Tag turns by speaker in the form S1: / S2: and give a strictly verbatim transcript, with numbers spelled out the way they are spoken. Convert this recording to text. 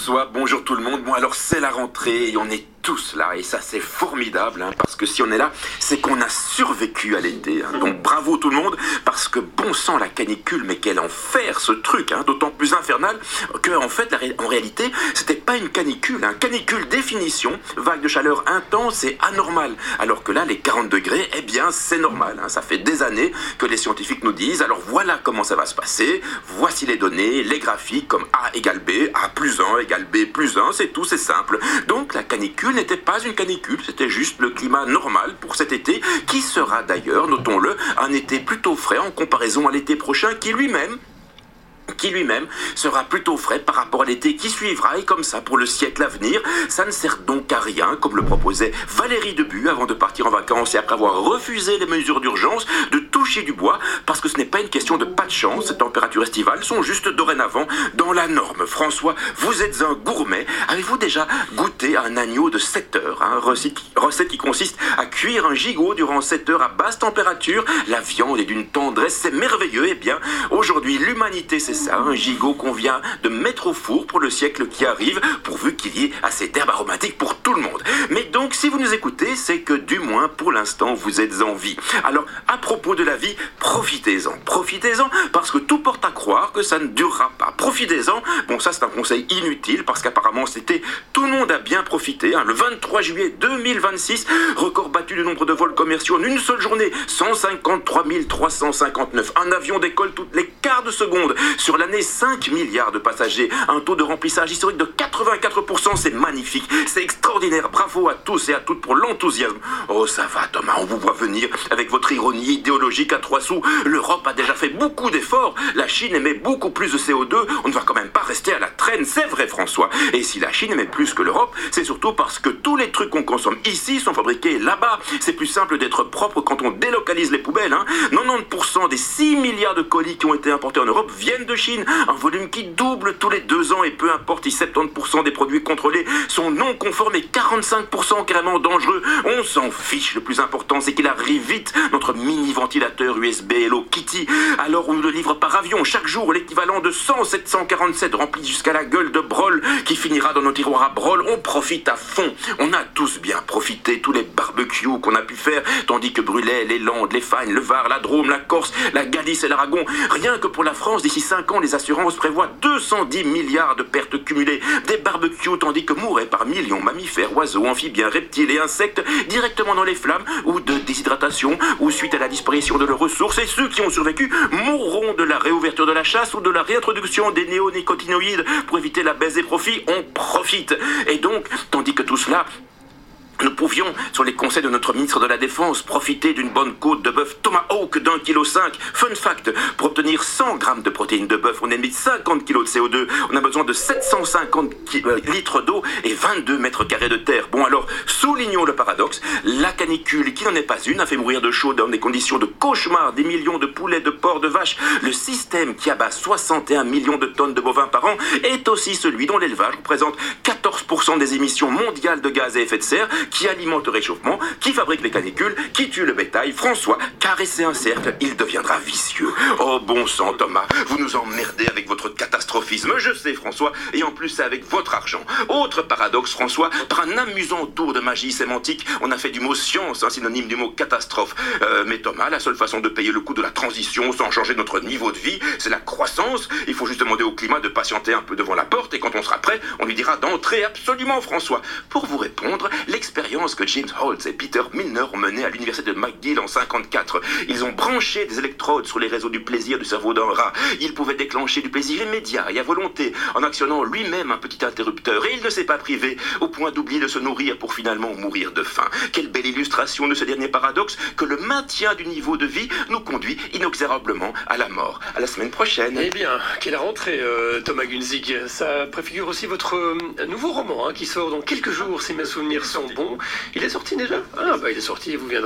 S1: François, bonjour tout le monde. Bon alors c'est la rentrée et on est tous là et ça c'est formidable hein, parce que si on est là, c'est qu'on a survécu à l'été. Hein. Donc bravo tout le monde parce que bon sang la canicule, mais quel enfer ce truc, hein, d'autant plus infernal que en fait la ré- en réalité c'était pas une canicule. Hein. Canicule définition, vague de chaleur intense et anormale. Alors que là les quarante degrés, eh bien c'est normal. Hein. Ça fait des années que les scientifiques nous disent alors voilà comment ça va se passer, voici les données, les graphiques comme A égale B, A plus un égale B plus un, c'est tout, c'est simple. Donc la canicule n'était pas une canicule, c'était juste le climat normal pour cet été, qui sera d'ailleurs, notons-le, un été plutôt frais en comparaison à l'été prochain qui lui-même qui lui-même sera plutôt frais par rapport à l'été qui suivra, et comme ça pour le siècle à venir, ça ne sert donc à rien, comme le proposait Valérie Debu avant de partir en vacances et après avoir refusé les mesures d'urgence, de toucher du bois, parce que ce n'est pas une question de pas de chance, ces températures estivales sont juste dorénavant dans la norme. François, vous êtes un gourmet, avez-vous déjà goûté à un agneau de sept heures, hein, recette, recette qui consiste à cuire un gigot durant sept heures à basse température, la viande est d'une tendresse, c'est merveilleux. Et bien, aujourd'hui, l'humanité, c'est ça, un gigot qu'on vient de mettre au four pour le siècle qui arrive, pourvu qu'il y ait assez d'herbes aromatiques pour tout le monde. Mais donc, si vous nous écoutez, c'est que du moins, pour l'instant, vous êtes en vie. Alors, à propos de la vie, profitez-en. Profitez-en, parce que tout porte à croire que ça ne durera pas. Profitez-en. Bon, ça, c'est un conseil inutile, parce qu'apparemment, c'était tout le monde a bien profité. Hein. Le vingt-trois juillet deux mille vingt-six, record battu du nombre de vols commerciaux en une seule journée, cent cinquante-trois mille trois cent cinquante-neuf. Un avion décolle toutes les quarts de seconde. Sur l'année, cinq milliards de passagers, un taux de remplissage historique de quatre-vingt-quatre pour cent, c'est magnifique, c'est extraordinaire, bravo à tous et à toutes pour l'enthousiasme. Oh ça va Thomas, on vous voit venir avec votre ironie idéologique à trois sous, l'Europe a déjà fait beaucoup d'efforts, la Chine émet beaucoup plus de C O deux, on ne va quand même pas rester à la traîne, c'est vrai François, et si la Chine émet plus que l'Europe, c'est surtout parce que tous les trucs qu'on consomme ici sont fabriqués là-bas, c'est plus simple d'être propre quand on délocalise les poubelles, hein. quatre-vingt-dix pour cent des six milliards de colis qui ont été importés en Europe viennent de Chine, un volume qui double tous les deux ans et peu importe si soixante-dix pour cent des produits contrôlés sont non conformes et quarante-cinq pour cent carrément dangereux, on s'en fiche, le plus important c'est qu'il arrive vite, notre mini ventilateur U S B Hello Kitty, alors on nous le livre par avion chaque jour, l'équivalent de cent sept cent quarante-sept rempli jusqu'à la gueule de brol qui finira dans nos tiroirs à brol, on profite à fond, on a tous bien profité, tous les barbecues qu'on a pu faire, tandis que brûlaient les Landes, les Fagnes, le Var, la Drôme, la Corse, la Galice et l'Aragon, rien que pour la France d'ici cinq ans, les assurances prévoient deux cent dix milliards de pertes cumulées, des barbecues tandis que mourraient par millions mammifères, oiseaux, amphibiens, reptiles et insectes directement dans les flammes ou de déshydratation ou suite à la disparition de leurs ressources, et ceux qui ont survécu mourront de la réouverture de la chasse ou de la réintroduction des néonicotinoïdes pour éviter la baisse des profits, on profite. Et donc, tandis que tout cela, nous pouvions, sur les conseils de notre ministre de la Défense, profiter d'une bonne côte de bœuf Tomahawk d'un kilo cinq. Fun fact, pour obtenir cent grammes de protéines de bœuf, on émet cinquante kilos de C O deux, on a besoin de sept cent cinquante litres d'eau et vingt-deux mètres carrés de terre. Bon alors, soulignons le paradoxe, la canicule, qui n'en est pas une, a fait mourir de chaud dans des conditions de cauchemar des millions de poulets, de porcs, de vaches. Le système qui abat soixante et un millions de tonnes de bovins par an est aussi celui dont l'élevage représente quatorze pour cent des émissions mondiales de gaz à effet de serre, qui alimente le réchauffement, qui fabrique les canicules, qui tue le bétail. François, caresser un cercle, il deviendra vicieux. Oh bon sang Thomas, vous nous emmerdez avec votre catastrophisme, je sais François, et en plus c'est avec votre argent. Autre paradoxe François, par un amusant tour de magie sémantique, on a fait du mot science un synonyme du mot catastrophe. Euh, mais Thomas, la seule façon de payer le coût de la transition sans changer notre niveau de vie, c'est la croissance. Il faut juste demander au climat de patienter un peu devant la porte, et quand on sera prêt, on lui dira d'entrer absolument François. Pour vous répondre, l'expérience que James Holtz et Peter Milner ont menée à l'université de McGill en cinquante-quatre. Ils ont branché des électrodes sur les réseaux du plaisir du cerveau d'un rat. Il pouvait déclencher du plaisir immédiat et à volonté en actionnant lui-même un petit interrupteur, et il ne s'est pas privé au point d'oublier de se nourrir pour finalement mourir de faim. Quelle belle illustration de ce dernier paradoxe que le maintien du niveau de vie nous conduit inexorablement à la mort. À la semaine prochaine.
S2: Eh bien, quelle rentrée euh, Thomas Gunzig. Ça préfigure aussi votre euh, nouveau roman hein, qui sort dans quelques jours si mes souvenirs sont bons. Il est sorti déjà? Ah bah il est sorti, vous viendrez.